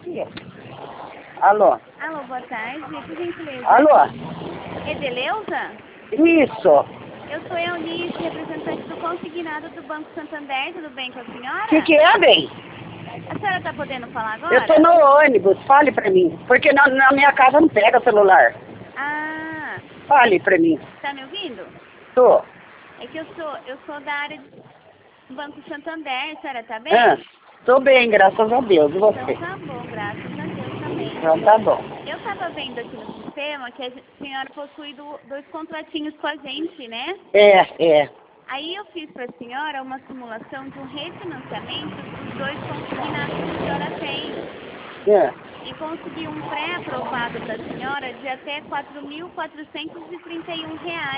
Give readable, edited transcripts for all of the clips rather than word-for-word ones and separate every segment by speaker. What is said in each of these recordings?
Speaker 1: Fia. Alô?
Speaker 2: Alô, boa tarde. Por gentileza.
Speaker 1: Alô?
Speaker 2: Edeleuza?
Speaker 1: Isso.
Speaker 2: Eu sou Eunice, representante do consignado do Banco Santander. Tudo bem com a senhora?
Speaker 1: O que é, bem?
Speaker 2: A senhora está podendo falar agora?
Speaker 1: Eu tô no ônibus, fale pra mim. Porque na minha casa não pega celular.
Speaker 2: Ah,
Speaker 1: Fale pra mim.
Speaker 2: tá me ouvindo?
Speaker 1: Tô.
Speaker 2: É que eu sou da área do Banco Santander. A senhora tá bem?
Speaker 1: Tô bem, graças a Deus. E você?
Speaker 2: Então tá bom, graças a Deus também.
Speaker 1: Então tá bom.
Speaker 2: Eu estava vendo aqui no sistema que a senhora possui dois contratinhos com a gente, né?
Speaker 1: É.
Speaker 2: Aí eu fiz para a senhora uma simulação de um refinanciamento dos dois consignados que a senhora tem.
Speaker 1: É.
Speaker 2: E consegui um pré-aprovado para a senhora de até R$ 4.431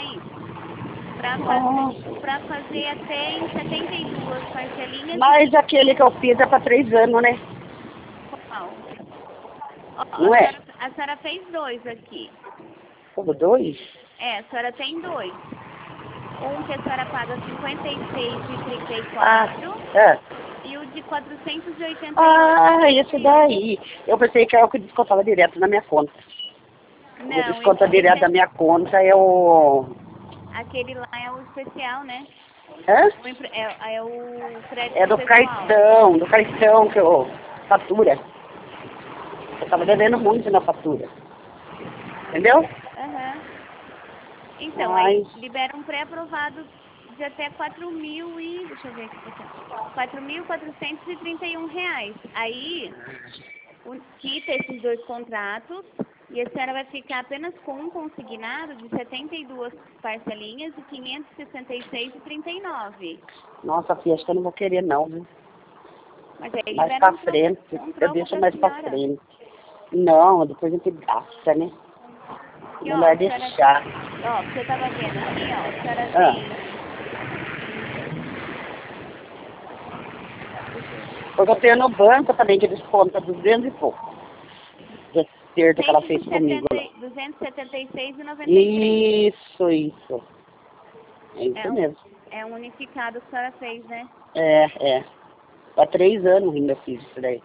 Speaker 2: para fazer até em 72 parcelinhas.
Speaker 1: Mas aquele que eu fiz é pra 3 anos, né?
Speaker 2: Qual?
Speaker 1: Não é?
Speaker 2: A senhora fez dois aqui.
Speaker 1: Como 2?
Speaker 2: É, a senhora tem dois. Um que a senhora paga R$ 56,34
Speaker 1: É.
Speaker 2: e o de 488.
Speaker 1: Ah, esse daí. Eu pensei que era o que descontava direto na minha conta. O que
Speaker 2: Não,
Speaker 1: desconta direto da minha conta é o...
Speaker 2: aquele lá é o especial, né?
Speaker 1: Hã?
Speaker 2: É o crédito
Speaker 1: É do
Speaker 2: pessoal.
Speaker 1: cartão que eu... Fatura. Eu tava devendo muito na fatura. Entendeu?
Speaker 2: Aham. Então,
Speaker 1: Mas...
Speaker 2: aí libera um pré-aprovado de até 4.000 e... Deixa eu ver aqui, pessoal. R$ 4.431. Aí, quita esses dois contratos e a senhora vai ficar apenas com um consignado de 72 parcelinhas de R$ 566,39.
Speaker 1: Nossa, filha, acho que eu não vou querer não, viu?
Speaker 2: Mas aí
Speaker 1: Mais
Speaker 2: libera
Speaker 1: pra frente.
Speaker 2: um
Speaker 1: Eu
Speaker 2: troco
Speaker 1: deixo
Speaker 2: pra
Speaker 1: mais pra
Speaker 2: senhora.
Speaker 1: frente. Não, depois a gente gasta, né?
Speaker 2: E, ó,
Speaker 1: Melhor
Speaker 2: a senhora,
Speaker 1: deixar.
Speaker 2: ó, você tava vendo aqui, ó, a senhora
Speaker 1: Ah.
Speaker 2: tem...
Speaker 1: Porque eu tenho no banco também que desconta 200 e pouco. Desse acerto que ela fez comigo lá.
Speaker 2: 276,93.
Speaker 1: Isso. É isso mesmo.
Speaker 2: É um unificado que a senhora fez, né?
Speaker 1: É. Há 3 anos ainda fiz isso daí.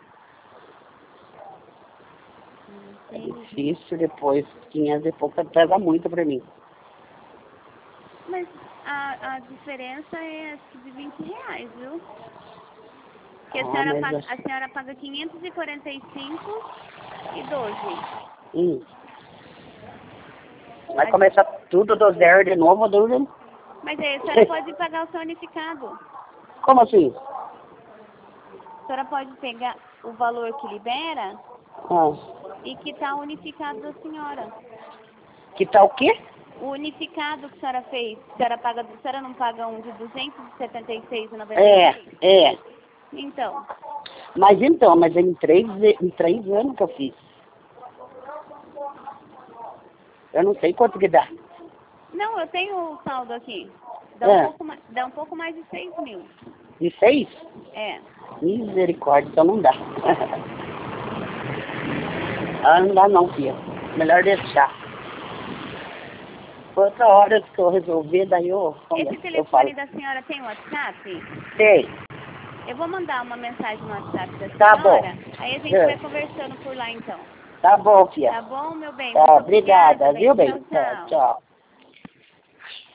Speaker 1: É difícil depois, 500 e pouco, pesa muito pra mim.
Speaker 2: Mas a diferença é acho que de R$ 20, viu? Porque a senhora paga 545,12.
Speaker 1: Vai começar tudo do zero de novo, dúvida?
Speaker 2: Mas aí a senhora pode pagar o seu unificado.
Speaker 1: Como assim?
Speaker 2: A senhora pode pegar o valor que libera e quitar o unificado da senhora.
Speaker 1: Que tal o quê?
Speaker 2: O unificado que a senhora fez, a senhora não paga um de R$ 276,96?
Speaker 1: É.
Speaker 2: Então.
Speaker 1: Mas é em 3 anos que eu fiz. Eu não sei quanto que dá.
Speaker 2: Não, eu tenho o saldo aqui. Dá um pouco mais de 6 mil.
Speaker 1: De 6?
Speaker 2: É.
Speaker 1: Misericórdia, então não dá. Não dá não, filha. Melhor deixar. Outra hora que eu resolver, daí
Speaker 2: Esse telefone da senhora tem WhatsApp?
Speaker 1: Tem.
Speaker 2: Eu vou mandar uma mensagem no WhatsApp da senhora.
Speaker 1: Tá bom.
Speaker 2: Aí a gente vai conversando por lá, então.
Speaker 1: Tá bom, filha.
Speaker 2: Tá bom, meu bem?
Speaker 1: Tá,
Speaker 2: Muito
Speaker 1: obrigada,
Speaker 2: obrigada,
Speaker 1: viu, bem?
Speaker 2: Tchau.
Speaker 1: Tchau.